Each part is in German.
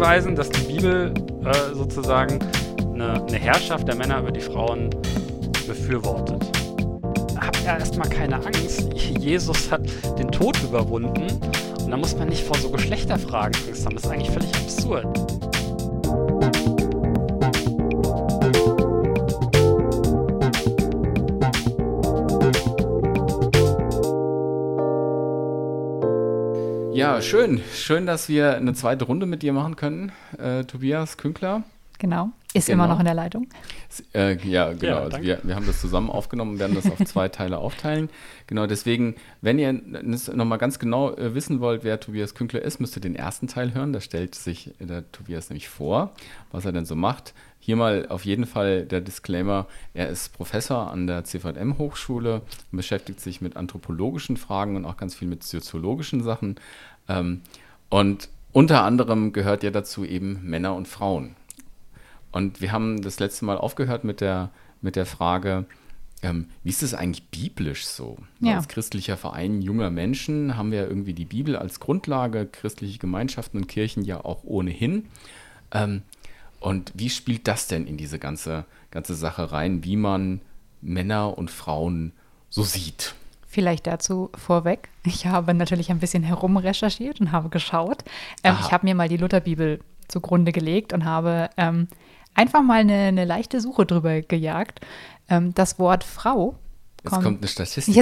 hinweisen, dass die Bibel sozusagen eine Herrschaft der Männer über die Frauen befürwortet. Habt ja erstmal keine Angst. Jesus hat den Tod überwunden und da muss man nicht vor so Geschlechterfragen Angst haben. Das ist eigentlich völlig absurd. Ja, schön, dass wir eine zweite Runde mit dir machen können, Tobias Künkler. Genau, ist immer noch in der Leitung. Ja, genau. Ja, also wir haben das zusammen aufgenommen und werden das auf 2 Teile aufteilen. Genau, deswegen, wenn ihr nochmal ganz genau wissen wollt, wer Tobias Künkler ist, müsst ihr den ersten Teil hören. Da stellt sich der Tobias nämlich vor, was er denn so macht. Hier mal auf jeden Fall der Disclaimer, er ist Professor an der CVM-Hochschule und beschäftigt sich mit anthropologischen Fragen und auch ganz viel mit soziologischen Sachen. Und unter anderem gehört ja dazu eben Männer und Frauen. Und wir haben das letzte Mal aufgehört mit der Frage, wie ist es eigentlich biblisch so? Ja. Als christlicher Verein junger Menschen haben wir irgendwie die Bibel als Grundlage, christliche Gemeinschaften und Kirchen ja auch ohnehin. Und wie spielt das denn in diese ganze Sache rein, wie man Männer und Frauen so sieht? Vielleicht dazu vorweg. Ich habe natürlich ein bisschen herumrecherchiert und habe geschaut. Ich habe mir mal die Lutherbibel zugrunde gelegt und habe einfach mal eine leichte Suche drüber gejagt. Das Wort Frau Jetzt kommt eine Statistik.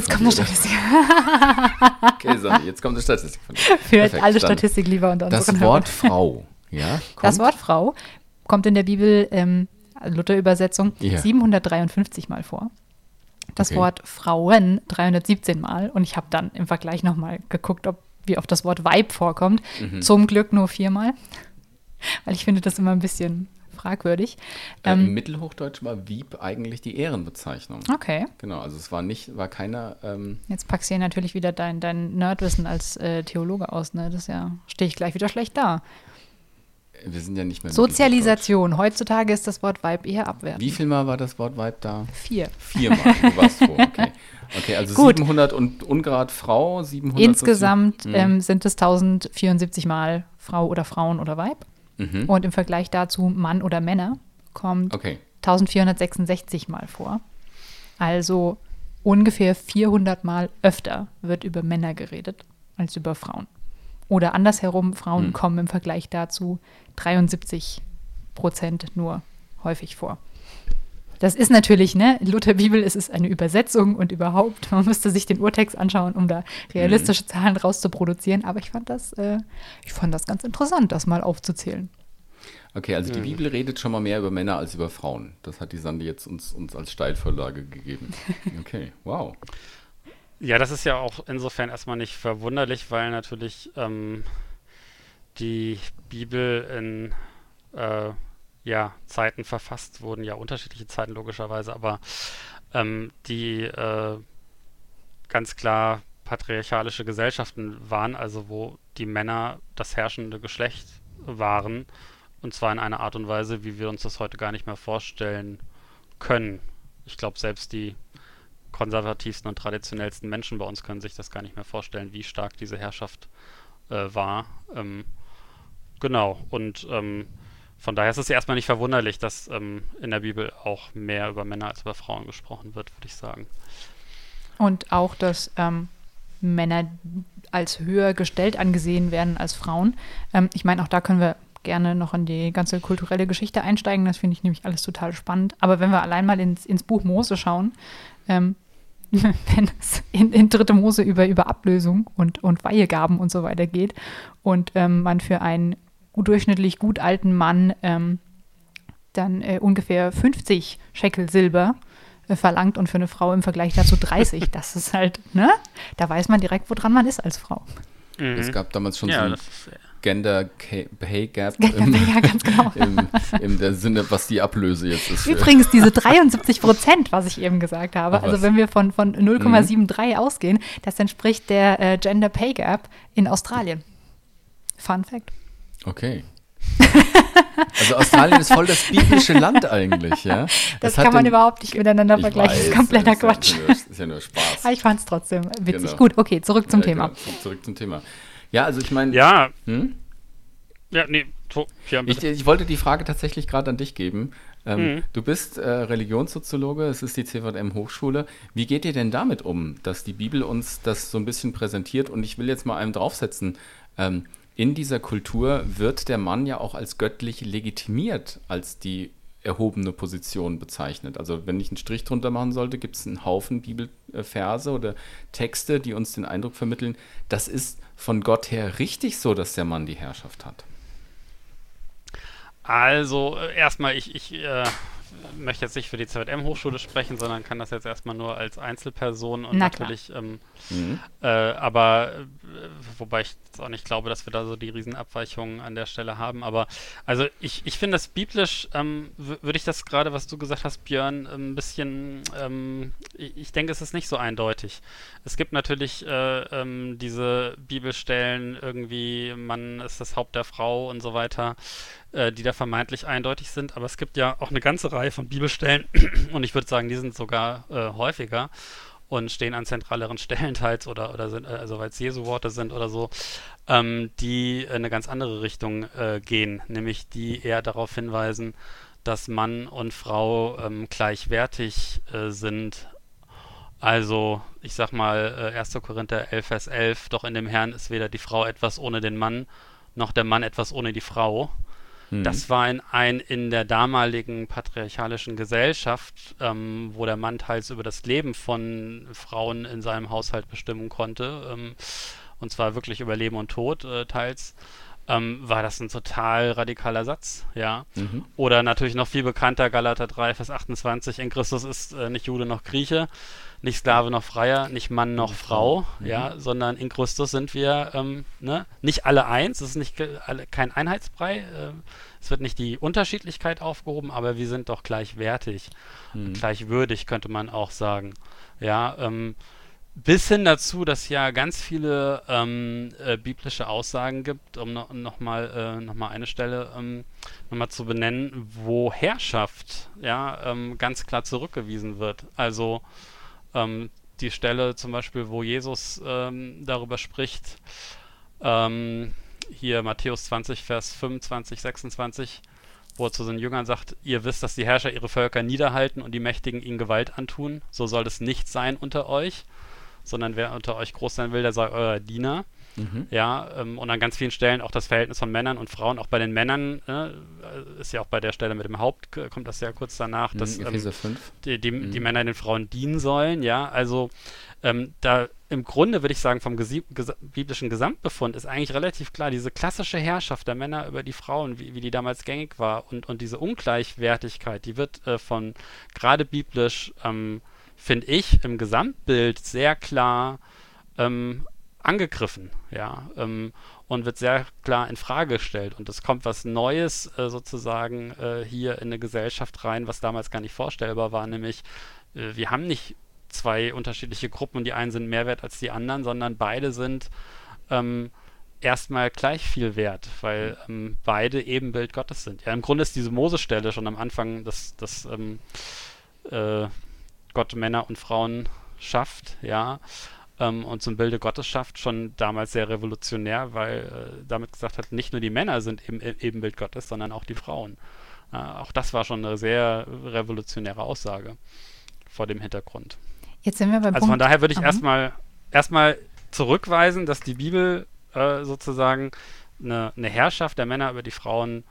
Okay, Sonny, jetzt kommt eine Statistik von dir. Für Perfekt, alle Statistiklieber unter uns. Das Wort Frau, ja? Das Wort Frau kommt in der Bibel, Luther-Übersetzung, 753 Mal vor. Das Wort Frauen 317 Mal. Und ich habe dann im Vergleich nochmal geguckt, wie oft das Wort Weib vorkommt. Zum Glück nur 4 Mal. Weil ich finde das immer ein bisschen fragwürdig. Im Mittelhochdeutsch war Wieb eigentlich die Ehrenbezeichnung. Okay. Genau, also es war keiner. Jetzt packst du hier natürlich wieder dein Nerdwissen als Theologe aus, ne? Stehe ich gleich wieder schlecht da. Wir sind ja nicht mehr. Sozialisation. Heutzutage ist das Wort Weib eher abwertend. Wie viel Mal war das Wort Weib da? 4. 4 Mal. Du warst froh. Okay, also gut. 700 und ungrad Frau, 700. Insgesamt sind es 1074 Mal Frau oder Frauen oder Weib. Und im Vergleich dazu Mann oder Männer kommt 1466 Mal vor. Also ungefähr 400 Mal öfter wird über Männer geredet als über Frauen. Oder andersherum, Frauen kommen im Vergleich dazu 73% nur häufig vor. Das ist natürlich, Lutherbibel, es ist eine Übersetzung und überhaupt, man müsste sich den Urtext anschauen, um da realistische Zahlen rauszuproduzieren. Aber ich fand das ganz interessant, das mal aufzuzählen. Okay, also die Bibel redet schon mal mehr über Männer als über Frauen. Das hat die Sandi jetzt uns als Steilvorlage gegeben. Okay, wow. Ja, das ist ja auch insofern erstmal nicht verwunderlich, weil natürlich die Bibel in Zeiten verfasst wurden, ja unterschiedliche Zeiten logischerweise, aber die ganz klar patriarchalische Gesellschaften waren, also wo die Männer das herrschende Geschlecht waren, und zwar in einer Art und Weise, wie wir uns das heute gar nicht mehr vorstellen können. Ich glaube, selbst die konservativsten und traditionellsten Menschen bei uns können sich das gar nicht mehr vorstellen, wie stark diese Herrschaft war. Genau, und von daher ist es ja erstmal nicht verwunderlich, dass in der Bibel auch mehr über Männer als über Frauen gesprochen wird, würde ich sagen. Und auch, dass Männer als höher gestellt angesehen werden als Frauen. Ich meine, auch da können wir gerne noch in die ganze kulturelle Geschichte einsteigen. Das finde ich nämlich alles total spannend. Aber wenn wir allein mal ins Buch Mose schauen, wenn es in 3. Mose über Ablösung und Weihegaben und so weiter geht und man für einen durchschnittlich gut alten Mann dann ungefähr 50 Shekel Silber verlangt und für eine Frau im Vergleich dazu 30. Das ist halt, da weiß man direkt, woran man ist als Frau. Es gab damals schon so ein Gender Pay Gap ganz genau. in der Sinne, was die Ablöse jetzt ist. Übrigens, diese 73%, was ich eben gesagt habe, also wenn wir von 0,73 ausgehen, das entspricht der Gender Pay Gap in Australien. Fun Fact. Okay. Also Australien ist voll das biblische Land eigentlich, ja? Das kann man überhaupt nicht miteinander vergleichen, das ist kompletter Quatsch. Ist ja nur Spaß. Aber ich fand es trotzdem witzig. Genau. Gut, okay, zurück zum Thema. Genau. Zurück zum Thema. Ja, also ich meine... Ja. Ja, nee, Ich wollte die Frage tatsächlich gerade an dich geben. Du bist Religionssoziologe, es ist die CVM-Hochschule. Wie geht ihr denn damit um, dass die Bibel uns das so ein bisschen präsentiert? Und ich will jetzt mal einem draufsetzen, in dieser Kultur wird der Mann ja auch als göttlich legitimiert, als die erhobene Position bezeichnet. Also wenn ich einen Strich drunter machen sollte, gibt es einen Haufen Bibelverse oder Texte, die uns den Eindruck vermitteln, das ist von Gott her richtig so, dass der Mann die Herrschaft hat. Also erstmal, ich möchte jetzt nicht für die CVM-Hochschule sprechen, sondern kann das jetzt erstmal nur als Einzelperson und natürlich, aber wobei ich jetzt auch nicht glaube, dass wir da so die Riesenabweichungen an der Stelle haben, aber also ich finde das biblisch, würde ich das gerade, was du gesagt hast, Björn, ein bisschen, ich denke, es ist nicht so eindeutig. Es gibt natürlich diese Bibelstellen, irgendwie, Mann ist das Haupt der Frau und so weiter, die da vermeintlich eindeutig sind, aber es gibt ja auch eine ganze Reihe von Bibelstellen und ich würde sagen, die sind sogar häufiger und stehen an zentraleren Stellen teils oder sind, also weil es Jesu Worte sind oder so, die in eine ganz andere Richtung gehen, nämlich die eher darauf hinweisen, dass Mann und Frau gleichwertig sind. Also, ich sag mal, 1. Korinther 11, Vers 11, doch in dem Herrn ist weder die Frau etwas ohne den Mann, noch der Mann etwas ohne die Frau. Das war in der damaligen patriarchalischen Gesellschaft, wo der Mann teils über das Leben von Frauen in seinem Haushalt bestimmen konnte, und zwar wirklich über Leben und Tod teils, war das ein total radikaler Satz, ja. Oder natürlich noch viel bekannter, Galater 3, Vers 28, in Christus ist nicht Jude noch Grieche, nicht Sklave noch Freier, nicht Mann noch Frau, ja, sondern in Christus sind wir nicht alle eins, es ist nicht kein Einheitsbrei, es wird nicht die Unterschiedlichkeit aufgehoben, aber wir sind doch gleichwertig, gleichwürdig, könnte man auch sagen, ja, bis hin dazu, dass ja ganz viele biblische Aussagen gibt, um noch mal eine Stelle nochmal zu benennen, wo Herrschaft ganz klar zurückgewiesen wird. Also die Stelle zum Beispiel, wo Jesus darüber spricht, hier Matthäus 20, Vers 25, 26, wo er zu seinen Jüngern sagt, ihr wisst, dass die Herrscher ihre Völker niederhalten und die Mächtigen ihnen Gewalt antun. So soll es nicht sein unter euch, sondern wer unter euch groß sein will, der sei euer Diener. Ja, und an ganz vielen Stellen auch das Verhältnis von Männern und Frauen, auch bei den Männern, ist ja auch bei der Stelle mit dem Haupt, kommt das ja kurz danach, dass die Männer den Frauen dienen sollen, ja, also da im Grunde würde ich sagen, vom biblischen Gesamtbefund ist eigentlich relativ klar, diese klassische Herrschaft der Männer über die Frauen, wie die damals gängig war und diese Ungleichwertigkeit, die wird von gerade biblisch, finde ich, im Gesamtbild sehr klar angegriffen, ja, und wird sehr klar in Frage gestellt. Und es kommt was Neues sozusagen hier in eine Gesellschaft rein, was damals gar nicht vorstellbar war, nämlich wir haben nicht zwei unterschiedliche Gruppen und die einen sind mehr wert als die anderen, sondern beide sind erstmal gleich viel wert, weil beide Ebenbild Gottes sind. Ja, im Grunde ist diese Mose-Stelle schon am Anfang, dass Gott Männer und Frauen schafft, ja, und zum Bilde Gottes schafft, schon damals sehr revolutionär, weil damit gesagt hat, nicht nur die Männer sind Ebenbild Gottes, sondern auch die Frauen. Auch das war schon eine sehr revolutionäre Aussage vor dem Hintergrund. Jetzt sind wir beim Punkt. Von daher würde ich erstmal zurückweisen, dass die Bibel sozusagen eine Herrschaft der Männer über die Frauen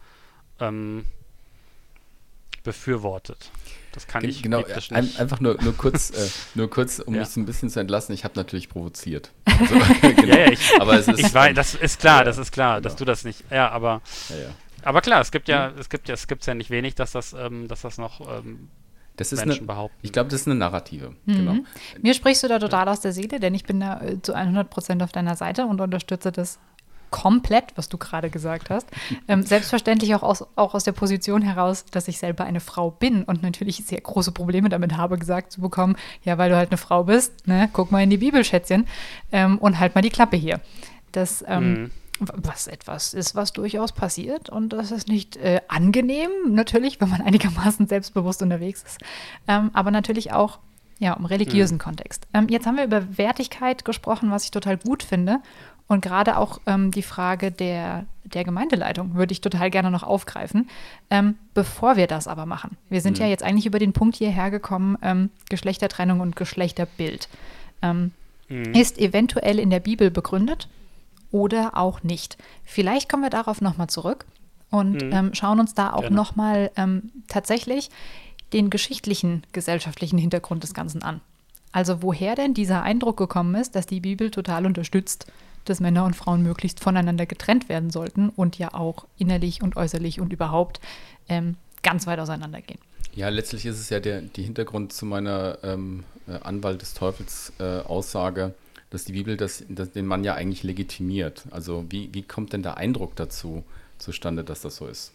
befürwortet. Das kann ich nicht. Einfach nur kurz, um mich so ein bisschen zu entlassen. Ich habe natürlich provoziert. Also, aber es ist, das ist klar, dass du das nicht. Ja, aber klar, es gibt ja nicht wenig, dass das noch Menschen behaupten. Ich glaube, das ist eine Narrative. Genau. Mir sprichst du da total aus der Seele, denn ich bin da zu 100% auf deiner Seite und unterstütze das komplett, was du gerade gesagt hast. Selbstverständlich auch aus der Position heraus, dass ich selber eine Frau bin und natürlich sehr große Probleme damit habe, gesagt zu bekommen, ja, weil du halt eine Frau bist, ne, guck mal in die Bibel, Schätzchen, und halt mal die Klappe hier. Das, was etwas ist, was durchaus passiert und das ist nicht angenehm, natürlich, wenn man einigermaßen selbstbewusst unterwegs ist, aber natürlich auch im religiösen Kontext. Jetzt haben wir über Wertigkeit gesprochen, was ich total gut finde. Und gerade auch die Frage der Gemeindeleitung würde ich total gerne noch aufgreifen, bevor wir das aber machen. Wir sind ja jetzt eigentlich über den Punkt hierher gekommen, Geschlechtertrennung und Geschlechterbild. Ist eventuell in der Bibel begründet oder auch nicht. Vielleicht kommen wir darauf nochmal zurück und schauen uns da auch nochmal tatsächlich den geschichtlichen, gesellschaftlichen Hintergrund des Ganzen an. Also woher denn dieser Eindruck gekommen ist, dass die Bibel total unterstützt, dass Männer und Frauen möglichst voneinander getrennt werden sollten und ja auch innerlich und äußerlich und überhaupt ganz weit auseinandergehen. Ja, letztlich ist es ja die Hintergrund zu meiner Anwalt des Teufels Aussage, dass die Bibel den Mann ja eigentlich legitimiert. Also wie kommt denn der Eindruck dazu zustande, dass das so ist?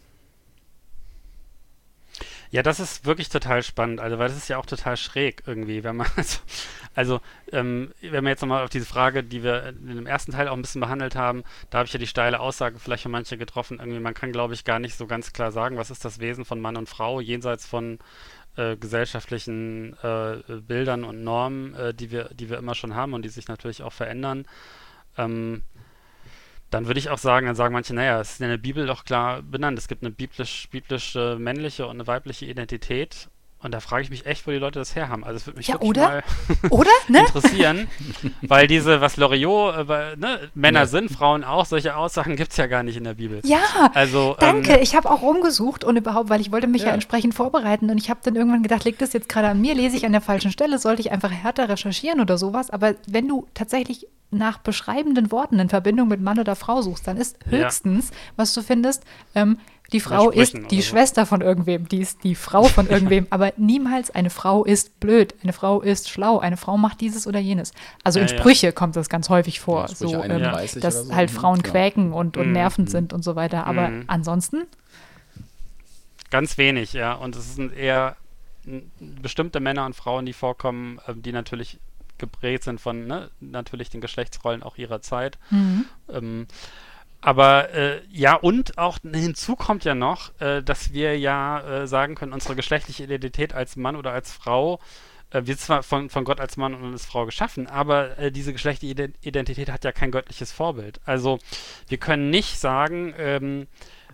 Ja, das ist wirklich total spannend, also weil das ist ja auch total schräg irgendwie, wenn man wenn man jetzt nochmal auf diese Frage, die wir in dem ersten Teil auch ein bisschen behandelt haben, da habe ich ja die steile Aussage vielleicht für manche getroffen, irgendwie man kann, glaube ich, gar nicht so ganz klar sagen, was ist das Wesen von Mann und Frau, jenseits von gesellschaftlichen Bildern und Normen, die wir immer schon haben und die sich natürlich auch verändern. Dann würde ich auch sagen, dann sagen manche, naja, es ist in der Bibel doch klar benannt. Es gibt eine biblische männliche und eine weibliche Identität. Und da frage ich mich echt, wo die Leute das herhaben. Also es würde mich wirklich mal interessieren, weil was Loriot, Männer sind, Frauen auch, solche Aussagen gibt es ja gar nicht in der Bibel. Ja, also, danke. Ich habe auch rumgesucht und überhaupt, weil ich wollte mich ja entsprechend vorbereiten und ich habe dann irgendwann gedacht, liegt das jetzt gerade an mir, lese ich an der falschen Stelle, sollte ich einfach härter recherchieren oder sowas. Aber wenn du tatsächlich nach beschreibenden Worten in Verbindung mit Mann oder Frau suchst, dann ist höchstens, was du findest, die Frau ist die Schwester von irgendwem, die ist die Frau von irgendwem, aber niemals eine Frau ist blöd, eine Frau ist schlau, eine Frau macht dieses oder jenes. Also in Sprüche kommt das ganz häufig vor, ja, so, dass so halt Frauen quäken und nervend sind und so weiter, aber ansonsten? Ganz wenig, ja, und es sind eher bestimmte Männer und Frauen, die vorkommen, die natürlich geprägt sind von natürlich den Geschlechtsrollen auch ihrer Zeit. Aber und auch hinzu kommt ja noch, dass wir ja sagen können, unsere geschlechtliche Identität als Mann oder als Frau wird zwar von Gott als Mann und als Frau geschaffen, aber diese geschlechtliche Identität hat ja kein göttliches Vorbild. Also wir können nicht sagen,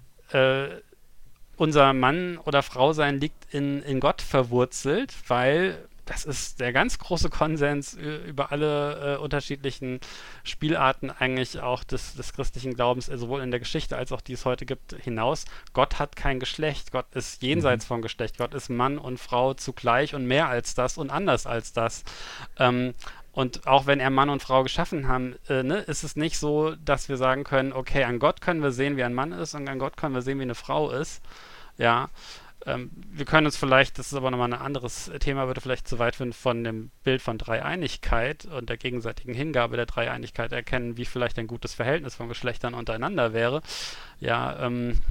unser Mann oder Frau sein liegt in Gott verwurzelt, weil das ist der ganz große Konsens über alle unterschiedlichen Spielarten eigentlich auch des christlichen Glaubens, sowohl in der Geschichte als auch die es heute gibt, hinaus. Gott hat kein Geschlecht, Gott ist jenseits von Geschlecht, Gott ist Mann und Frau zugleich und mehr als das und anders als das. Und auch wenn er Mann und Frau geschaffen haben, ist es nicht so, dass wir sagen können, okay, an Gott können wir sehen, wie ein Mann ist und an Gott können wir sehen, wie eine Frau ist. Ja, wir können uns vielleicht, das ist aber nochmal ein anderes Thema, würde vielleicht zu weit führen, von dem Bild von Dreieinigkeit und der gegenseitigen Hingabe der Dreieinigkeit erkennen, wie vielleicht ein gutes Verhältnis von Geschlechtern untereinander wäre. Ja,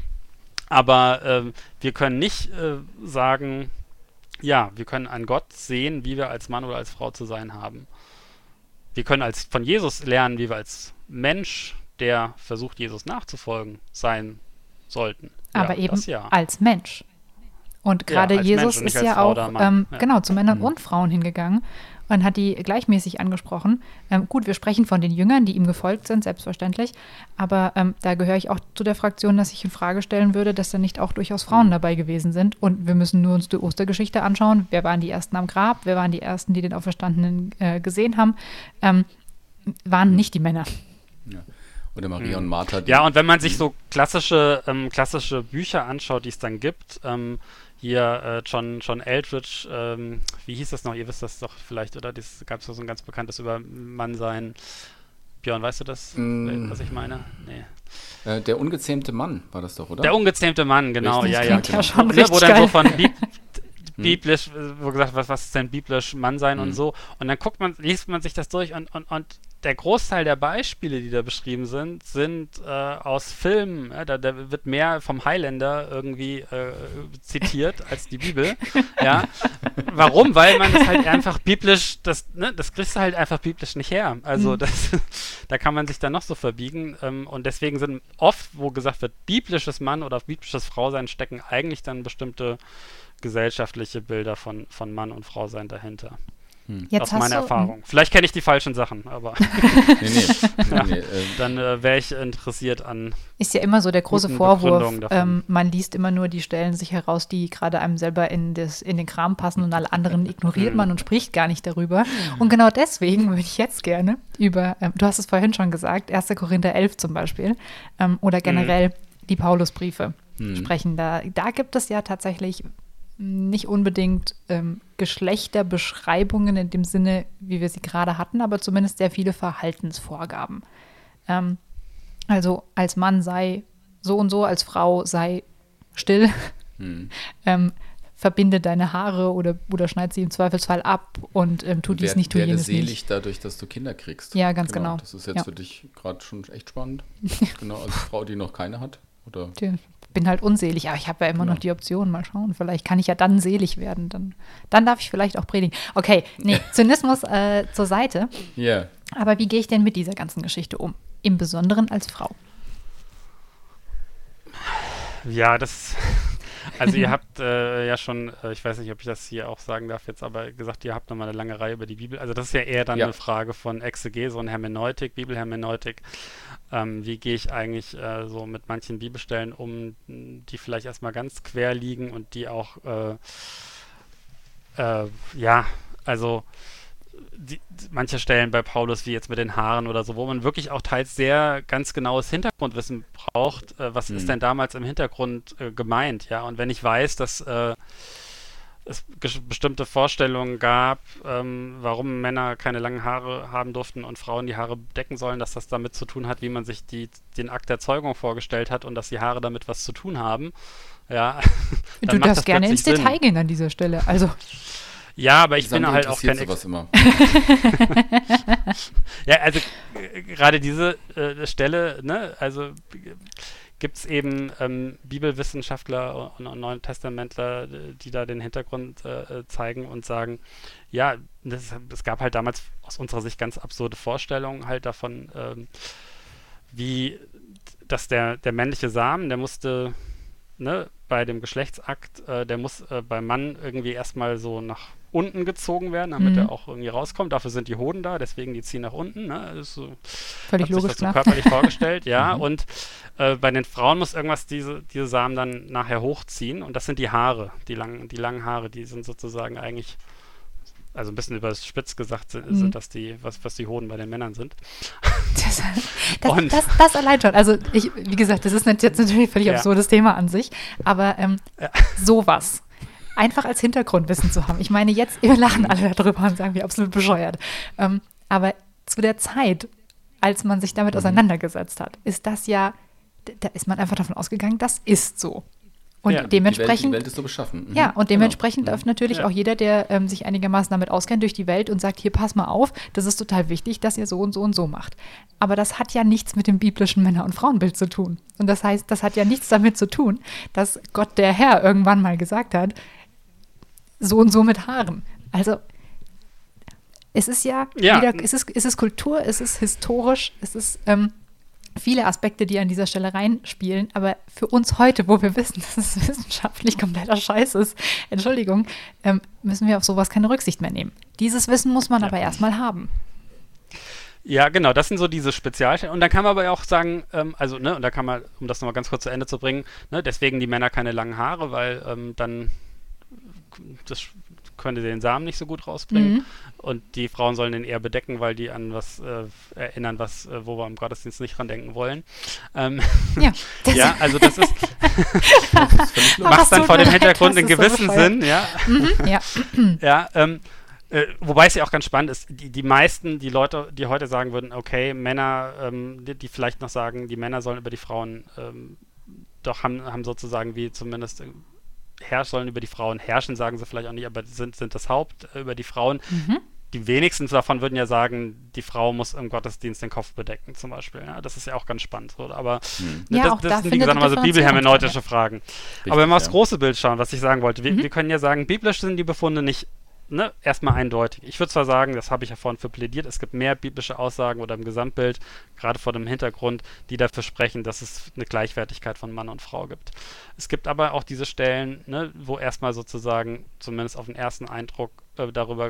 aber wir können nicht sagen, ja, wir können an Gott sehen, wie wir als Mann oder als Frau zu sein haben. Wir können von Jesus lernen, wie wir als Mensch, der versucht, Jesus nachzufolgen, sein sollten. Aber eben als Mensch. Und gerade Jesus ist ja auch zu Männern und Frauen hingegangen und hat die gleichmäßig angesprochen. Gut, wir sprechen von den Jüngern, die ihm gefolgt sind, selbstverständlich. Aber da gehöre ich auch zu der Fraktion, dass ich in Frage stellen würde, dass da nicht auch durchaus Frauen dabei gewesen sind. Und wir müssen nur uns die Ostergeschichte anschauen. Wer waren die Ersten am Grab? Wer waren die Ersten, die den Auferstandenen gesehen haben? Waren nicht die Männer. Ja. Oder Maria und Martha. Ja, und wenn man sich so klassische Bücher anschaut, die es dann gibt, hier John Eldridge, wie hieß das noch? Ihr wisst das doch vielleicht, oder? Das gab es so ein ganz bekanntes über Mannsein. Björn, weißt du das, was ich meine? Nee. Der ungezähmte Mann war das doch, oder? Der ungezähmte Mann, genau. Richtig, ja. Ja, schon richtig wo dann geil. so von biblisch, wo gesagt, was ist denn biblisch Mannsein und so. Und dann liest man sich das durch und der Großteil der Beispiele, die da beschrieben sind aus Filmen. Da wird mehr vom Highlander irgendwie zitiert als die Bibel. Ja. Warum? Weil man es halt einfach biblisch, das kriegst du halt einfach biblisch nicht her. Also da kann man sich dann noch so verbiegen. Und deswegen sind oft, wo gesagt wird, biblisches Mann oder biblisches Frausein, stecken eigentlich dann bestimmte gesellschaftliche Bilder von Mann und Frau sein dahinter. Aus meiner Erfahrung. Vielleicht kenne ich die falschen Sachen, aber dann wäre ich interessiert an. Ist ja immer so der große Vorwurf, man liest immer nur die Stellen sich heraus, die gerade einem selber in den Kram passen und alle anderen ignoriert man und spricht gar nicht darüber. Und genau deswegen würde ich jetzt gerne über, du hast es vorhin schon gesagt, 1. Korinther 11 zum Beispiel, oder generell die Paulusbriefe sprechen. Da gibt es ja tatsächlich nicht unbedingt Geschlechterbeschreibungen in dem Sinne, wie wir sie gerade hatten, aber zumindest sehr viele Verhaltensvorgaben. Also als Mann sei so und so, als Frau sei still, verbinde deine Haare oder schneid sie im Zweifelsfall ab und tu dies nicht, tu jenes nicht. Werde selig dadurch, dass du Kinder kriegst. Ja, ganz genau. Das ist jetzt für dich gerade schon echt spannend. Genau, als Frau, die noch keine hat. Oder? Bin halt unselig, aber ich habe ja immer noch die Option, mal schauen, vielleicht kann ich ja dann selig werden, dann darf ich vielleicht auch predigen. Okay, nee, Zynismus zur Seite. Yeah. Aber wie gehe ich denn mit dieser ganzen Geschichte um? Im Besonderen als Frau. Ja, also ihr habt ja schon, ich weiß nicht, ob ich das hier auch sagen darf jetzt, aber gesagt, ihr habt nochmal eine lange Reihe über die Bibel. Also das ist ja eher dann eine Frage von Exegese und Hermeneutik, Bibelhermeneutik. Wie gehe ich eigentlich so mit manchen Bibelstellen um, die vielleicht erstmal ganz quer liegen und die auch, manche Stellen bei Paulus, wie jetzt mit den Haaren oder so, wo man wirklich auch teils sehr ganz genaues Hintergrundwissen braucht, was ist denn damals im Hintergrund gemeint, ja, und wenn ich weiß, dass es bestimmte Vorstellungen gab, warum Männer keine langen Haare haben durften und Frauen die Haare bedecken sollen, dass das damit zu tun hat, wie man sich den Akt der Zeugung vorgestellt hat und dass die Haare damit was zu tun haben. Ja, du darfst gerne ins Detail gehen an dieser Stelle. Also ja, aber ich bin halt auch kein immer. Ja, also gerade diese Stelle, ne, also gibt es eben Bibelwissenschaftler und Neutestamentler, die da den Hintergrund zeigen und sagen, ja, es gab halt damals aus unserer Sicht ganz absurde Vorstellungen halt davon, wie, dass der männliche Samen, der musste, ne, bei dem Geschlechtsakt, der muss beim Mann irgendwie erstmal so nach unten gezogen werden, damit er auch irgendwie rauskommt. Dafür sind die Hoden da, deswegen die ziehen nach unten. Ne? Das ist so, völlig logisch, hat sich das so körperlich vorgestellt, ja. Und bei den Frauen muss irgendwas diese Samen dann nachher hochziehen und das sind die Haare, die langen Haare, die sind sozusagen eigentlich, also ein bisschen überspitzt gesagt, sind das was die Hoden bei den Männern sind. Das allein schon. Also wie gesagt, das ist jetzt natürlich ein völlig absurdes Thema an sich, aber sowas einfach als Hintergrundwissen zu haben. Ich meine, jetzt, wir lachen alle darüber und sagen, wie absolut bescheuert. Aber zu der Zeit, als man sich damit auseinandergesetzt hat, ist das ja, da ist man einfach davon ausgegangen, das ist so. Und dementsprechend, die Welt ist so beschaffen. Ja, und dementsprechend läuft natürlich auch jeder, der sich einigermaßen damit auskennt, durch die Welt und sagt, hier, pass mal auf, das ist total wichtig, dass ihr so und so und so macht. Aber das hat ja nichts mit dem biblischen Männer- und Frauenbild zu tun. Und das heißt, das hat ja nichts damit zu tun, dass Gott der Herr irgendwann mal gesagt hat, so und so mit Haaren. Also es ist wieder, es ist Kultur, es ist historisch, es ist viele Aspekte, die an dieser Stelle reinspielen, aber für uns heute, wo wir wissen, dass es wissenschaftlich kompletter Scheiß ist, Entschuldigung, müssen wir auf sowas keine Rücksicht mehr nehmen. Dieses Wissen muss man aber erstmal haben. Ja, genau, das sind so diese Spezialstellen. Und dann kann man aber auch sagen, und da kann man, um das nochmal ganz kurz zu Ende zu bringen, ne, deswegen die Männer keine langen Haare, weil dann das könnte den Samen nicht so gut rausbringen. Und die Frauen sollen den eher bedecken, weil die an was erinnern, wo wir im Gottesdienst nicht dran denken wollen. Ja, also das ist macht dann vor dem Hintergrund einen gewissen Sinn, ja. Ja, wobei es ja auch ganz spannend ist, die meisten, die Leute, die heute sagen würden, okay, Männer, die vielleicht noch sagen, die Männer sollen über die Frauen doch haben sozusagen wie zumindest sollen über die Frauen herrschen, sagen sie vielleicht auch nicht, aber sind das Haupt über die Frauen. Die wenigsten davon würden ja sagen, die Frau muss im Gottesdienst den Kopf bedecken, zum Beispiel. Ja, das ist ja auch ganz spannend. So. Aber das sind, wie gesagt, nochmal so bibelhermeneutische Fragen. Richtig, aber wenn wir aufs große Bild schauen, was ich sagen wollte, wir können ja sagen, biblisch sind die Befunde nicht erstmal eindeutig. Ich würde zwar sagen, das habe ich ja vorhin für plädiert, es gibt mehr biblische Aussagen oder im Gesamtbild, gerade vor dem Hintergrund, die dafür sprechen, dass es eine Gleichwertigkeit von Mann und Frau gibt. Es gibt aber auch diese Stellen, wo erstmal sozusagen, zumindest auf den ersten Eindruck, darüber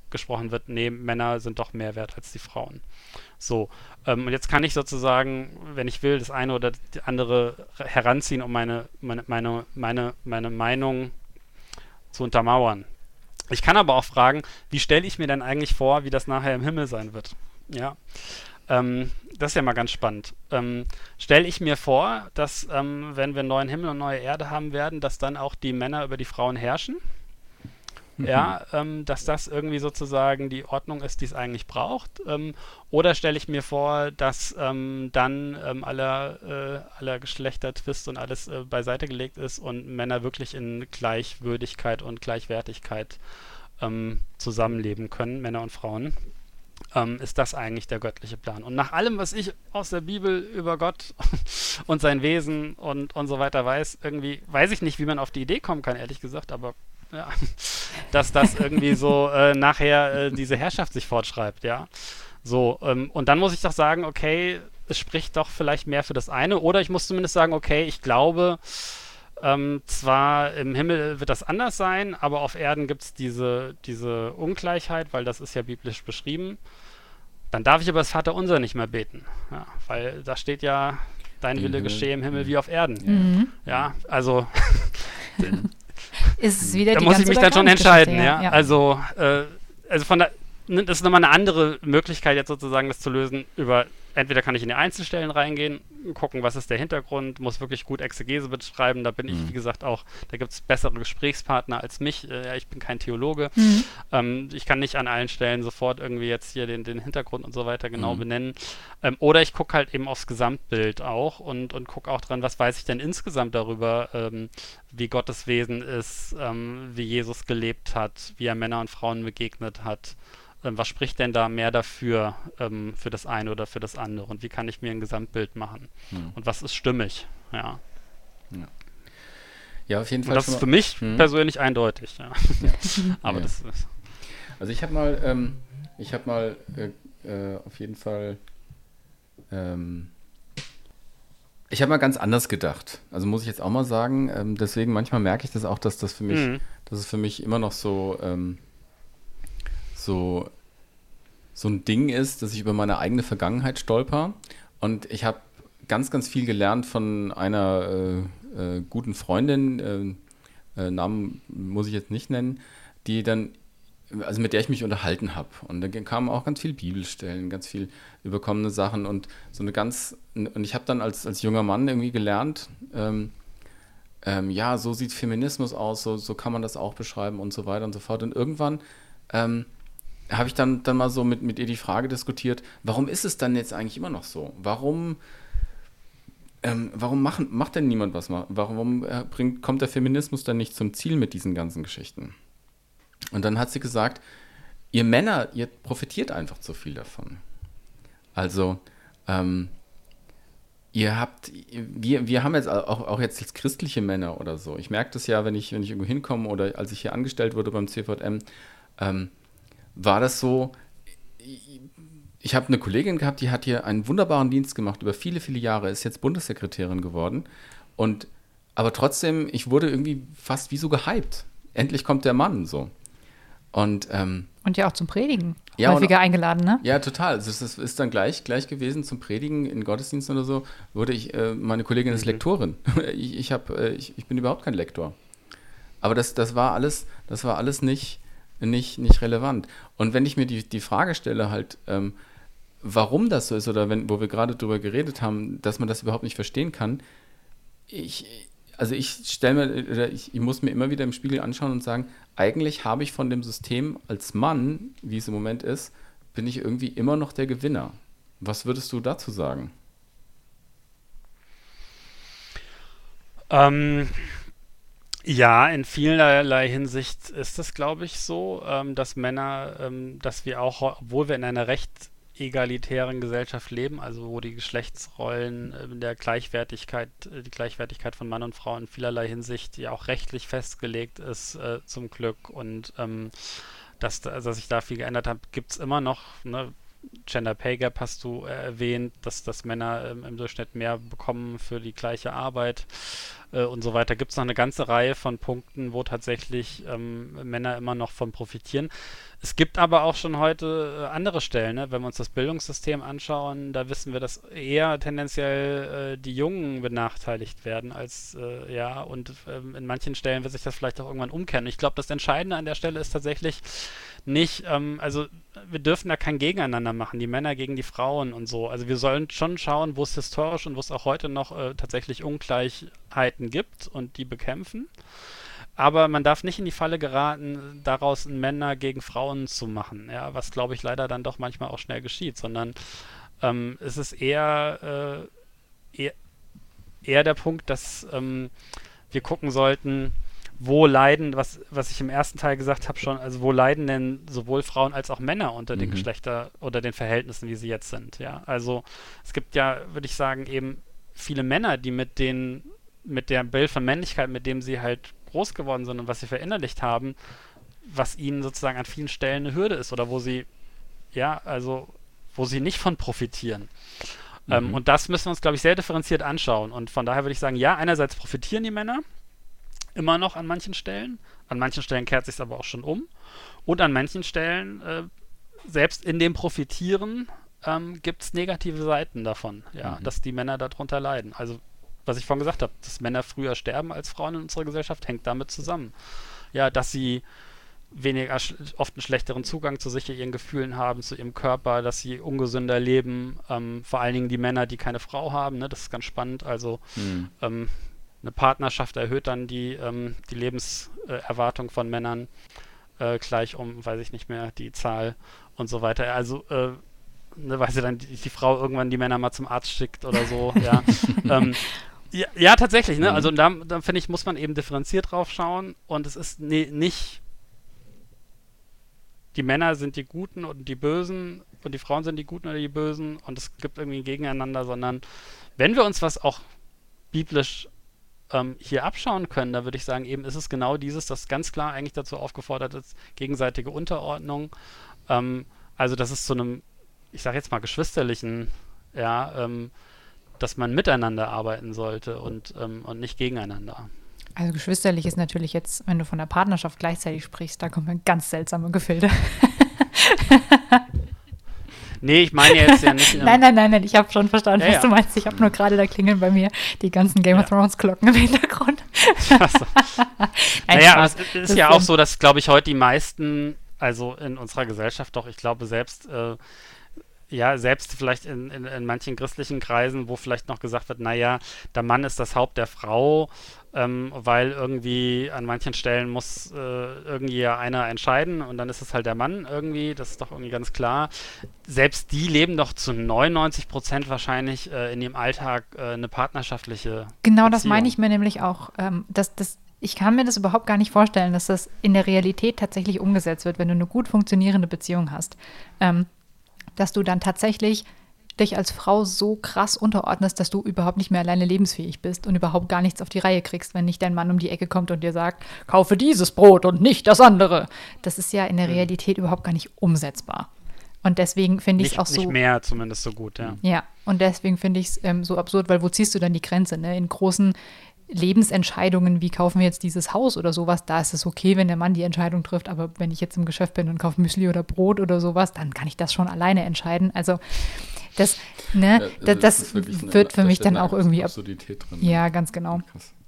gesprochen wird, nee, Männer sind doch mehr wert als die Frauen. So, und jetzt kann ich sozusagen, wenn ich will, das eine oder die andere heranziehen, um meine Meinung zu untermauern. Ich kann aber auch fragen, wie stelle ich mir denn eigentlich vor, wie das nachher im Himmel sein wird? Ja, das ist ja mal ganz spannend. Stelle ich mir vor, dass, wenn wir einen neuen Himmel und neue Erde haben werden, dass dann auch die Männer über die Frauen herrschen? Ja, dass das irgendwie sozusagen die Ordnung ist, die es eigentlich braucht. Oder stelle ich mir vor, dass dann aller Geschlechtertwist und alles beiseite gelegt ist und Männer wirklich in Gleichwürdigkeit und Gleichwertigkeit zusammenleben können, Männer und Frauen. Ist das eigentlich der göttliche Plan? Und nach allem, was ich aus der Bibel über Gott und sein Wesen und so weiter weiß, irgendwie weiß ich nicht, wie man auf die Idee kommen kann, ehrlich gesagt, aber ja, dass das irgendwie so nachher diese Herrschaft sich fortschreibt, ja. So, und dann muss ich doch sagen, okay, es spricht doch vielleicht mehr für das eine, oder ich muss zumindest sagen, okay, ich glaube, zwar im Himmel wird das anders sein, aber auf Erden gibt es diese Ungleichheit, weil das ist ja biblisch beschrieben. Dann darf ich aber das Vaterunser nicht mehr beten, ja, weil da steht ja, dein Wille geschehe im Himmel wie auf Erden. Mhm. Ja, also ist es wieder da die muss ich mich dann schon entscheiden, ja. ja. Also von der, das ist nochmal eine andere Möglichkeit jetzt sozusagen, das zu lösen über, entweder kann ich in die Einzelstellen reingehen, gucken, was ist der Hintergrund, muss wirklich gut Exegese betreiben, da bin ich, wie gesagt, auch, da gibt es bessere Gesprächspartner als mich, ich bin kein Theologe, ich kann nicht an allen Stellen sofort irgendwie jetzt hier den Hintergrund und so weiter genau benennen, oder ich gucke halt eben aufs Gesamtbild auch und gucke auch dran, was weiß ich denn insgesamt darüber, wie Gottes Wesen ist, wie Jesus gelebt hat, wie er Männer und Frauen begegnet hat. Was spricht denn da mehr dafür, für das eine oder für das andere? Und wie kann ich mir ein Gesamtbild machen? Und was ist stimmig? Ja, ja auf jeden Fall. Und das ist für mich persönlich eindeutig. Ja. Aber das ist. Also ich habe mal auf jeden Fall, ich habe mal ganz anders gedacht. Also muss ich jetzt auch mal sagen. Deswegen manchmal merke ich das auch, dass das für mich, dass es für mich immer noch so ein Ding ist, dass ich über meine eigene Vergangenheit stolper. Und ich habe ganz, ganz viel gelernt von einer guten Freundin, Namen muss ich jetzt nicht nennen, die dann, also mit der ich mich unterhalten habe. Und da kamen auch ganz viel Bibelstellen, ganz viel überkommene Sachen und und ich habe dann als junger Mann irgendwie gelernt, ja, so sieht Feminismus aus, so kann man das auch beschreiben und so weiter und so fort. Und irgendwann habe ich dann mal so mit ihr die Frage diskutiert, warum ist es dann jetzt eigentlich immer noch so? Warum macht denn niemand was? Warum kommt der Feminismus dann nicht zum Ziel mit diesen ganzen Geschichten? Und dann hat sie gesagt, ihr Männer, ihr profitiert einfach zu viel davon. Also, wir haben jetzt auch jetzt als christliche Männer oder so. Ich merke das ja, wenn ich irgendwo hinkomme oder als ich hier angestellt wurde beim CVM, war das so, ich habe eine Kollegin gehabt, die hat hier einen wunderbaren Dienst gemacht über viele, viele Jahre, ist jetzt Bundessekretärin geworden. Aber trotzdem, ich wurde irgendwie fast wie so gehypt. Endlich kommt der Mann, so. Und ja auch zum Predigen häufiger eingeladen, ne? Ja, total. Also das ist dann gleich gewesen zum Predigen in Gottesdiensten oder so, meine Kollegin ist Lektorin. Ich bin überhaupt kein Lektor. Aber das war alles nicht relevant. Und wenn ich mir die Frage stelle halt, warum das so ist oder wo wir gerade drüber geredet haben, dass man das überhaupt nicht verstehen kann, ich muss mir immer wieder im Spiegel anschauen und sagen, eigentlich habe ich von dem System als Mann, wie es im Moment ist, bin ich irgendwie immer noch der Gewinner. Was würdest du dazu sagen? Ja, in vielerlei Hinsicht ist es, glaube ich, so, dass Männer, dass wir auch, obwohl wir in einer recht egalitären Gesellschaft leben, also wo die Geschlechtsrollen die Gleichwertigkeit von Mann und Frau in vielerlei Hinsicht ja auch rechtlich festgelegt ist, zum Glück, und dass sich da viel geändert hat, gibt es immer noch, ne? Gender Pay Gap hast du erwähnt, dass Männer im Durchschnitt mehr bekommen für die gleiche Arbeit. und so weiter, gibt es noch eine ganze Reihe von Punkten, wo tatsächlich Männer immer noch von profitieren. Es gibt aber auch schon heute andere Stellen, ne? Wenn wir uns das Bildungssystem anschauen, da wissen wir, dass eher tendenziell die Jungen benachteiligt werden als und in manchen Stellen wird sich das vielleicht auch irgendwann umkehren. Ich glaube, das Entscheidende an der Stelle ist tatsächlich nicht, also wir dürfen da kein Gegeneinander machen, die Männer gegen die Frauen und so. Also wir sollen schon schauen, wo es historisch und wo es auch heute noch tatsächlich Ungleichheiten gibt und die bekämpfen. Aber man darf nicht in die Falle geraten, daraus Männer gegen Frauen zu machen, ja, was glaube ich leider dann doch manchmal auch schnell geschieht, sondern es ist eher der Punkt, dass wir gucken sollten, wo leiden, was ich im ersten Teil gesagt habe schon, also wo leiden denn sowohl Frauen als auch Männer unter den Geschlechter oder den Verhältnissen, wie sie jetzt sind, ja. Also es gibt ja, würde ich sagen, eben viele Männer, die mit der Bild von Männlichkeit, mit dem sie halt groß geworden sind und was sie verinnerlicht haben, was ihnen sozusagen an vielen Stellen eine Hürde ist oder wo sie nicht von profitieren. Und das müssen wir uns, glaube ich, sehr differenziert anschauen. Und von daher würde ich sagen, ja, einerseits profitieren die Männer immer noch an manchen Stellen. An manchen Stellen kehrt sich es aber auch schon um. Und an manchen Stellen, selbst in dem Profitieren, gibt es negative Seiten davon, ja, dass die Männer darunter leiden. Also was ich vorhin gesagt habe, dass Männer früher sterben als Frauen in unserer Gesellschaft, hängt damit zusammen. Ja, dass sie oft einen schlechteren Zugang zu sich, ihren Gefühlen haben, zu ihrem Körper, dass sie ungesünder leben, vor allen Dingen die Männer, die keine Frau haben, ne, das ist ganz spannend, also eine Partnerschaft erhöht dann die Lebenserwartung von Männern gleich um, weiß ich nicht mehr, die Zahl und so weiter, also weil sie dann die Frau irgendwann die Männer mal zum Arzt schickt oder so, ja. Ja, tatsächlich, ne? Also da finde ich, muss man eben differenziert drauf schauen und es ist nicht die Männer sind die Guten und die Bösen und die Frauen sind die Guten oder die Bösen und es gibt irgendwie ein Gegeneinander, sondern wenn wir uns was auch biblisch hier abschauen können, da würde ich sagen, eben ist es genau dieses, das ganz klar eigentlich dazu aufgefordert ist, gegenseitige Unterordnung, also dass es zu einem, ich sage jetzt mal geschwisterlichen, dass man miteinander arbeiten sollte und nicht gegeneinander. Also geschwisterlich ist natürlich jetzt, wenn du von der Partnerschaft gleichzeitig sprichst, da kommen ganz seltsame Gefilde. Nee, ich meine jetzt ja nicht. Nein, ich habe schon verstanden, was du meinst. Ich habe nur gerade, da klingeln bei mir die ganzen Game of Thrones Glocken im Hintergrund. Naja, es ist ja auch so, dass, glaube ich, heute die meisten, also in unserer Gesellschaft doch, ich glaube selbst vielleicht in manchen christlichen Kreisen, wo vielleicht noch gesagt wird, naja, der Mann ist das Haupt der Frau, weil irgendwie an manchen Stellen muss irgendwie einer entscheiden und dann ist es halt der Mann irgendwie, das ist doch irgendwie ganz klar. Selbst die leben doch zu 99% wahrscheinlich in ihrem Alltag eine partnerschaftliche Genau, das meine ich mir nämlich auch, ich kann mir das überhaupt gar nicht vorstellen, dass das in der Realität tatsächlich umgesetzt wird, wenn du eine gut funktionierende Beziehung hast. Dass du dann tatsächlich dich als Frau so krass unterordnest, dass du überhaupt nicht mehr alleine lebensfähig bist und überhaupt gar nichts auf die Reihe kriegst, wenn nicht dein Mann um die Ecke kommt und dir sagt, kaufe dieses Brot und nicht das andere. Das ist ja in der Realität überhaupt gar nicht umsetzbar. Und deswegen finde ich es auch so... Nicht mehr zumindest so gut, ja. Ja, und deswegen finde ich es so absurd, weil wo ziehst du dann die Grenze? Ne? In großen Lebensentscheidungen, wie kaufen wir jetzt dieses Haus oder sowas, da ist es okay, wenn der Mann die Entscheidung trifft, aber wenn ich jetzt im Geschäft bin und kaufe Müsli oder Brot oder sowas, dann kann ich das schon alleine entscheiden. Also das wird für mich dann auch irgendwie Absurdität drin. Ja, ganz genau.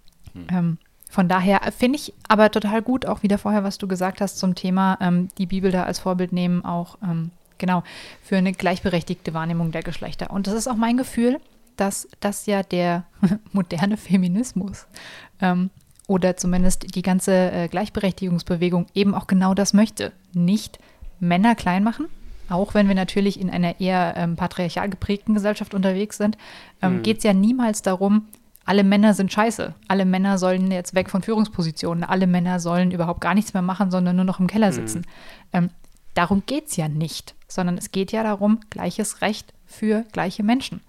Von daher finde ich aber total gut, auch wieder vorher, was du gesagt hast zum Thema, die Bibel da als Vorbild nehmen, auch für eine gleichberechtigte Wahrnehmung der Geschlechter. Und das ist auch mein Gefühl, dass das ja der moderne Feminismus oder zumindest die ganze Gleichberechtigungsbewegung eben auch genau das möchte. Nicht Männer klein machen, auch wenn wir natürlich in einer eher patriarchal geprägten Gesellschaft unterwegs sind, geht es ja niemals darum, alle Männer sind scheiße, alle Männer sollen jetzt weg von Führungspositionen, alle Männer sollen überhaupt gar nichts mehr machen, sondern nur noch im Keller sitzen. Darum geht es ja nicht, sondern es geht ja darum, gleiches Recht für gleiche Menschen.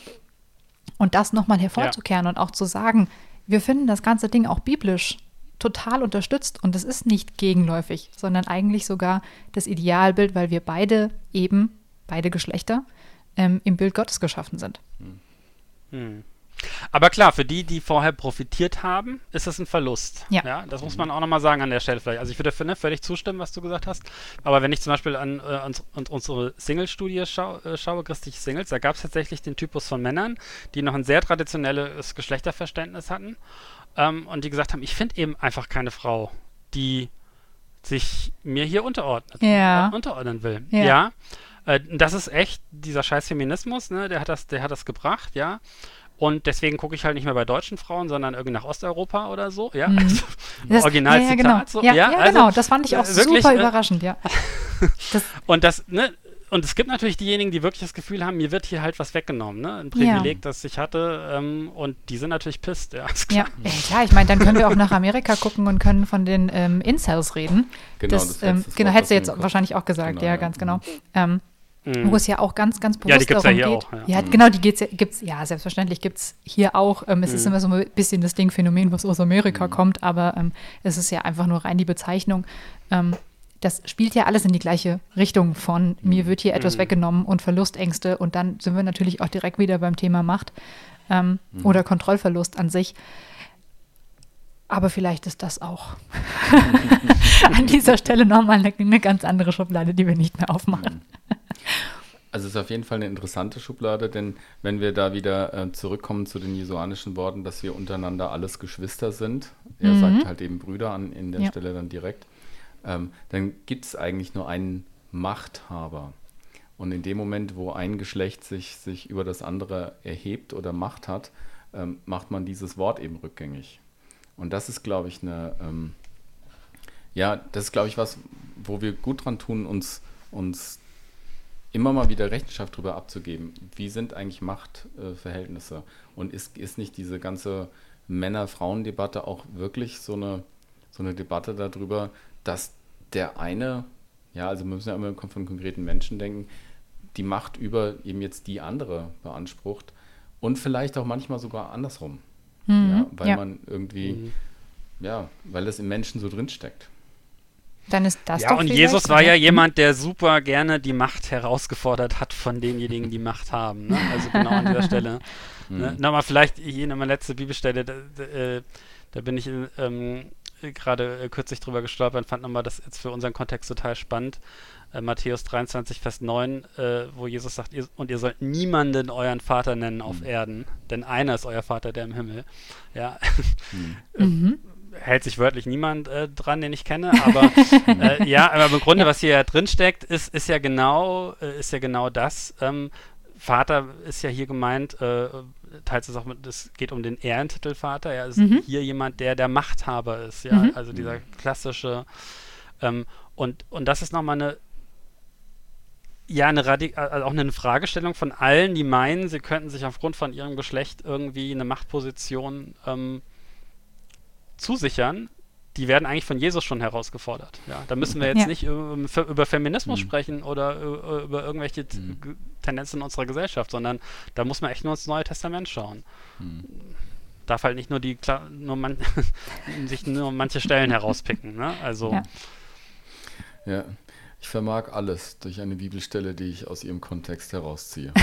Und das nochmal hervorzukehren und auch zu sagen, wir finden das ganze Ding auch biblisch total unterstützt und es ist nicht gegenläufig, sondern eigentlich sogar das Idealbild, weil wir beide Geschlechter, im Bild Gottes geschaffen sind. Aber klar, für die vorher profitiert haben, ist es ein Verlust. Ja. Das muss man auch nochmal sagen an der Stelle vielleicht. Also ich würde völlig zustimmen, was du gesagt hast. Aber wenn ich zum Beispiel an unsere Single-Studie schaue, christliche Singles, da gab es tatsächlich den Typus von Männern, die noch ein sehr traditionelles Geschlechterverständnis hatten und die gesagt haben, ich finde eben einfach keine Frau, die sich mir hier unterordnen will. Ja. Das ist echt dieser scheiß Feminismus, ne? Der hat das gebracht, ja. Und deswegen gucke ich halt nicht mehr bei deutschen Frauen, sondern irgendwie nach Osteuropa oder so, ja. Also, Originalzitat. Genau. So, genau, das fand ich auch wirklich, super überraschend, ja. Und es gibt natürlich diejenigen, die wirklich das Gefühl haben, mir wird hier halt was weggenommen, ne? Ein Privileg, das ich hatte, und die sind natürlich pisst, ja. Ist klar. Ja, klar, ich meine, dann können wir auch nach Amerika gucken und können von den Incels reden. Genau, das hättest du jetzt wahrscheinlich auch gesagt, genau, ganz genau. Wo es ja auch ganz, ganz bewusst darum geht. Auch, genau, die gibt's, ja, selbstverständlich gibt es hier auch. Es ist immer so ein bisschen das Phänomen, was aus Amerika kommt, aber es ist ja einfach nur rein die Bezeichnung. Das spielt ja alles in die gleiche Richtung von mir wird hier etwas weggenommen und Verlustängste und dann sind wir natürlich auch direkt wieder beim Thema Macht oder Kontrollverlust an sich. Aber vielleicht ist das auch an dieser Stelle nochmal eine ganz andere Schublade, die wir nicht mehr aufmachen. Also es ist auf jeden Fall eine interessante Schublade, denn wenn wir da wieder zurückkommen zu den jesuanischen Worten, dass wir untereinander alles Geschwister sind, er sagt halt eben Brüder in der Stelle dann direkt, dann gibt es eigentlich nur einen Machthaber. Und in dem Moment, wo ein Geschlecht sich über das andere erhebt oder Macht hat, macht man dieses Wort eben rückgängig. Und das ist, glaube ich, was, wo wir gut dran tun, uns immer mal wieder Rechenschaft darüber abzugeben. Wie sind eigentlich Machtverhältnisse? Und ist nicht diese ganze Männer-Frauen-Debatte auch wirklich so eine Debatte darüber, dass der eine, also wir müssen ja immer von konkreten Menschen denken, die Macht über eben jetzt die andere beansprucht und vielleicht auch manchmal sogar andersrum. Weil man irgendwie, weil das im Menschen so drinsteckt. Dann ist das doch und Jesus war ja jemand, der super gerne die Macht herausgefordert hat von denjenigen, die Macht haben. Ne? Also genau an dieser Stelle. Ne? Nochmal vielleicht hier in meine letzte Bibelstelle, da bin ich gerade kürzlich drüber gestolpert und fand nochmal das jetzt für unseren Kontext total spannend. Matthäus 23, Vers 9, wo Jesus sagt, ihr sollt niemanden euren Vater nennen auf Erden, denn einer ist euer Vater, der im Himmel. Ja. Hält sich wörtlich niemand dran, den ich kenne, aber aber im Grunde, was hier ja drin steckt, ist ja genau das. Vater ist ja hier gemeint, teils ist auch, es geht um den Ehrentitel Vater, ist hier jemand, der Machthaber ist, also dieser klassische, und das ist nochmal auch eine Fragestellung von allen, die meinen, sie könnten sich aufgrund von ihrem Geschlecht irgendwie eine Machtposition zusichern, die werden eigentlich von Jesus schon herausgefordert. Ja, da müssen wir jetzt nicht über Feminismus sprechen oder über irgendwelche Tendenzen in unserer Gesellschaft, sondern da muss man echt nur ins Neue Testament schauen. Darf halt nicht nur sich nur manche Stellen herauspicken. Ne? Also ja. Ich vermag alles durch eine Bibelstelle, die ich aus ihrem Kontext herausziehe.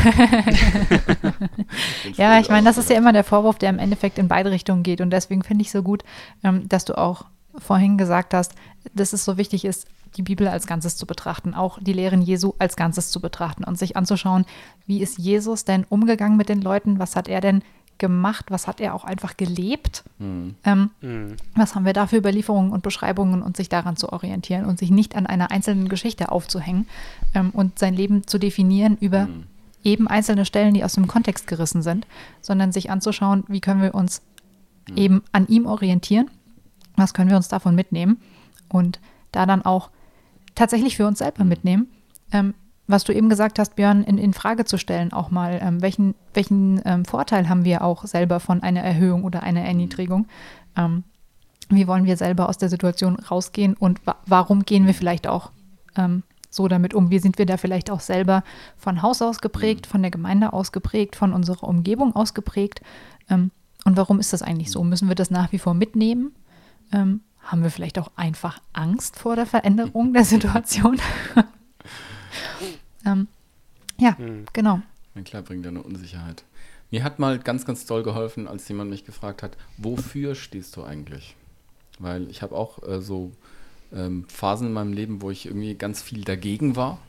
Ja, ich meine, das ist ja immer der Vorwurf, der im Endeffekt in beide Richtungen geht. Und deswegen finde ich so gut, dass du auch vorhin gesagt hast, dass es so wichtig ist, die Bibel als Ganzes zu betrachten, auch die Lehren Jesu als Ganzes zu betrachten und sich anzuschauen, wie ist Jesus denn umgegangen mit den Leuten, was hat er denn gemacht, was hat er auch einfach gelebt, was haben wir da für Überlieferungen und Beschreibungen und sich daran zu orientieren und sich nicht an einer einzelnen Geschichte aufzuhängen und sein Leben zu definieren über eben einzelne Stellen, die aus dem Kontext gerissen sind, sondern sich anzuschauen, wie können wir uns eben an ihm orientieren, was können wir uns davon mitnehmen und da dann auch tatsächlich für uns selber mitnehmen, was du eben gesagt hast, Björn, in Frage zu stellen auch mal, welchen Vorteil haben wir auch selber von einer Erhöhung oder einer Erniedrigung? Wie wollen wir selber aus der Situation rausgehen und warum gehen wir vielleicht auch so damit um? Wie sind wir da vielleicht auch selber von Haus aus geprägt, von der Gemeinde aus geprägt, von unserer Umgebung aus geprägt? Und warum ist das eigentlich so? Müssen wir das nach wie vor mitnehmen? Haben wir vielleicht auch einfach Angst vor der Veränderung der Situation? Genau. Ja, klar, bringt ja eine Unsicherheit. Mir hat mal ganz, ganz toll geholfen, als jemand mich gefragt hat, wofür stehst du eigentlich? Weil ich habe auch so Phasen in meinem Leben, wo ich irgendwie ganz viel dagegen war.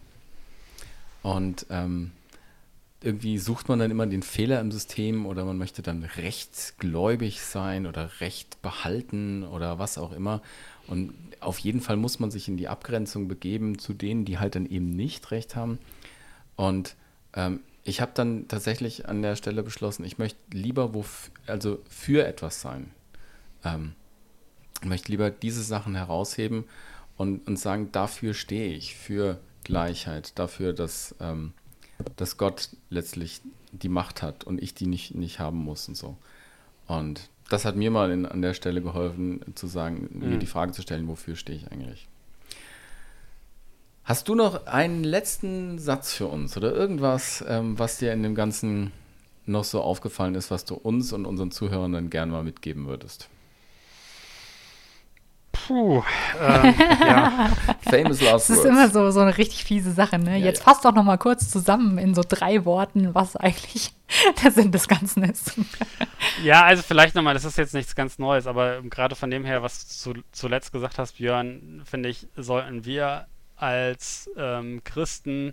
Und irgendwie sucht man dann immer den Fehler im System oder man möchte dann rechtsgläubig sein oder Recht behalten oder was auch immer. Und auf jeden Fall muss man sich in die Abgrenzung begeben zu denen, die halt dann eben nicht Recht haben. Und ich habe dann tatsächlich an der Stelle beschlossen, ich möchte lieber für etwas sein. Ich möchte lieber diese Sachen herausheben und sagen, dafür stehe ich, für Gleichheit, dafür, dass Gott letztlich die Macht hat und ich die nicht haben muss und so. Und das hat mir mal an der Stelle geholfen, zu sagen, mir die Frage zu stellen, wofür stehe ich eigentlich? Hast du noch einen letzten Satz für uns oder irgendwas, was dir in dem Ganzen noch so aufgefallen ist, was du uns und unseren Zuhörern gerne mal mitgeben würdest? Ja. Famous last words. Das ist immer so eine richtig fiese Sache, ne? Jetzt fass doch noch mal kurz zusammen in so 3 Worten, was eigentlich der Sinn des Ganzen ist. Ja, also vielleicht nochmal, das ist jetzt nichts ganz Neues, aber gerade von dem her, was du zuletzt gesagt hast, Björn, finde ich, sollten wir als Christen,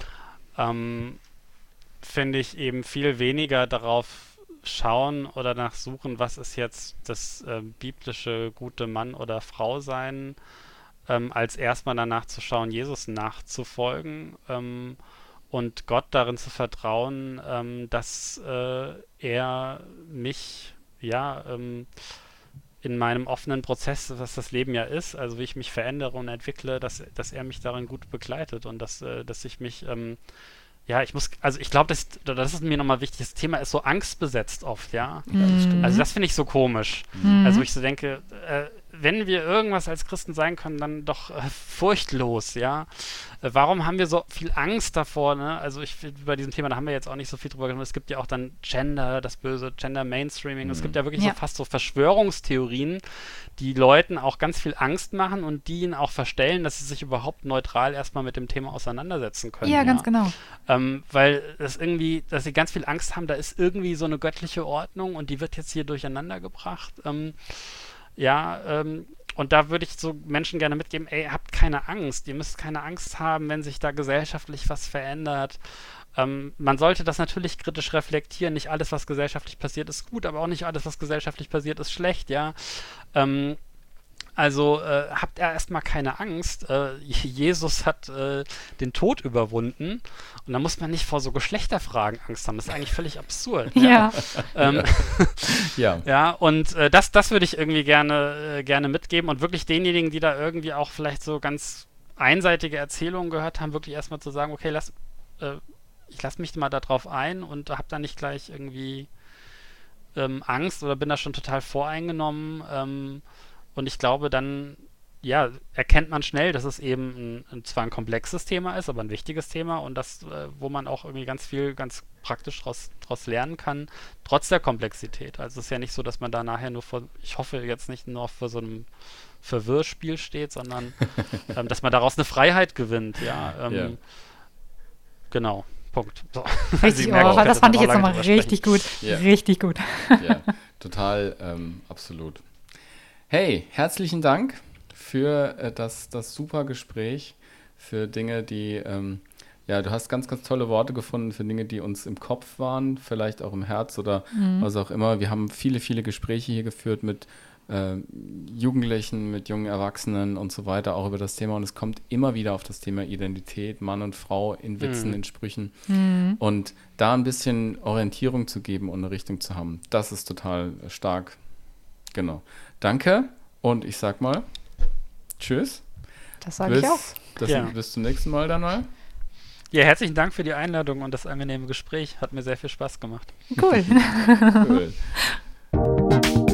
finde ich, eben viel weniger darauf schauen oder nachsuchen, was ist jetzt das biblische gute Mann oder Frau sein, als erstmal danach zu schauen, Jesus nachzufolgen und Gott darin zu vertrauen, dass er mich in meinem offenen Prozess, was das Leben ja ist, also wie ich mich verändere und entwickle, dass er mich darin gut begleitet und dass ich mich ich glaube, das ist mir nochmal wichtig, das Thema ist so angstbesetzt oft, ja. Also das finde ich so komisch. Also ich so denke, wenn wir irgendwas als Christen sein können, dann doch furchtlos, ja. Warum haben wir so viel Angst davor, ne? Also bei diesem Thema, da haben wir jetzt auch nicht so viel drüber gesprochen. Es gibt ja auch dann Gender, das böse Gender Mainstreaming. Es gibt ja wirklich so fast so Verschwörungstheorien, die Leuten auch ganz viel Angst machen und die ihnen auch verstellen, dass sie sich überhaupt neutral erstmal mit dem Thema auseinandersetzen können. Ja, ganz genau. Weil das irgendwie, dass sie ganz viel Angst haben, da ist irgendwie so eine göttliche Ordnung und die wird jetzt hier durcheinander gebracht. Und da würde ich so Menschen gerne mitgeben, habt keine Angst, ihr müsst keine Angst haben, wenn sich da gesellschaftlich was verändert. Man sollte das natürlich kritisch reflektieren, nicht alles, was gesellschaftlich passiert, ist gut, aber auch nicht alles, was gesellschaftlich passiert, ist schlecht, ja. Habt erstmal keine Angst. Jesus hat den Tod überwunden und da muss man nicht vor so Geschlechterfragen Angst haben. Das ist eigentlich völlig absurd. Ja. Ja, und das würde ich irgendwie gerne mitgeben und wirklich denjenigen, die da irgendwie auch vielleicht so ganz einseitige Erzählungen gehört haben, wirklich erstmal zu sagen, okay, ich lasse mich mal da drauf ein und habe da nicht gleich irgendwie Angst oder bin da schon total voreingenommen. Und ich glaube, dann erkennt man schnell, dass es eben zwar ein komplexes Thema ist, aber ein wichtiges Thema und das, wo man auch irgendwie ganz viel, ganz praktisch draus lernen kann, trotz der Komplexität. Also es ist ja nicht so, dass man da nachher ich hoffe jetzt nicht nur vor so einem Verwirrspiel steht, sondern dass man daraus eine Freiheit gewinnt. Genau. Punkt. So. Richtig, das fand ich jetzt nochmal richtig gut. Yeah. Richtig gut. Ja, total, absolut. Hey, herzlichen Dank für das super Gespräch, für Dinge, die, du hast ganz, ganz tolle Worte gefunden für Dinge, die uns im Kopf waren, vielleicht auch im Herz oder was auch immer. Wir haben viele, viele Gespräche hier geführt mit Jugendlichen, mit jungen Erwachsenen und so weiter, auch über das Thema. Und es kommt immer wieder auf das Thema Identität, Mann und Frau in Witzen, in Sprüchen. Und da ein bisschen Orientierung zu geben und eine Richtung zu haben, das ist total stark. Genau. Danke und ich sag mal tschüss. Das sage ich auch. Bis zum nächsten Mal dann mal. Ja, herzlichen Dank für die Einladung und das angenehme Gespräch. Hat mir sehr viel Spaß gemacht. Cool. Cool.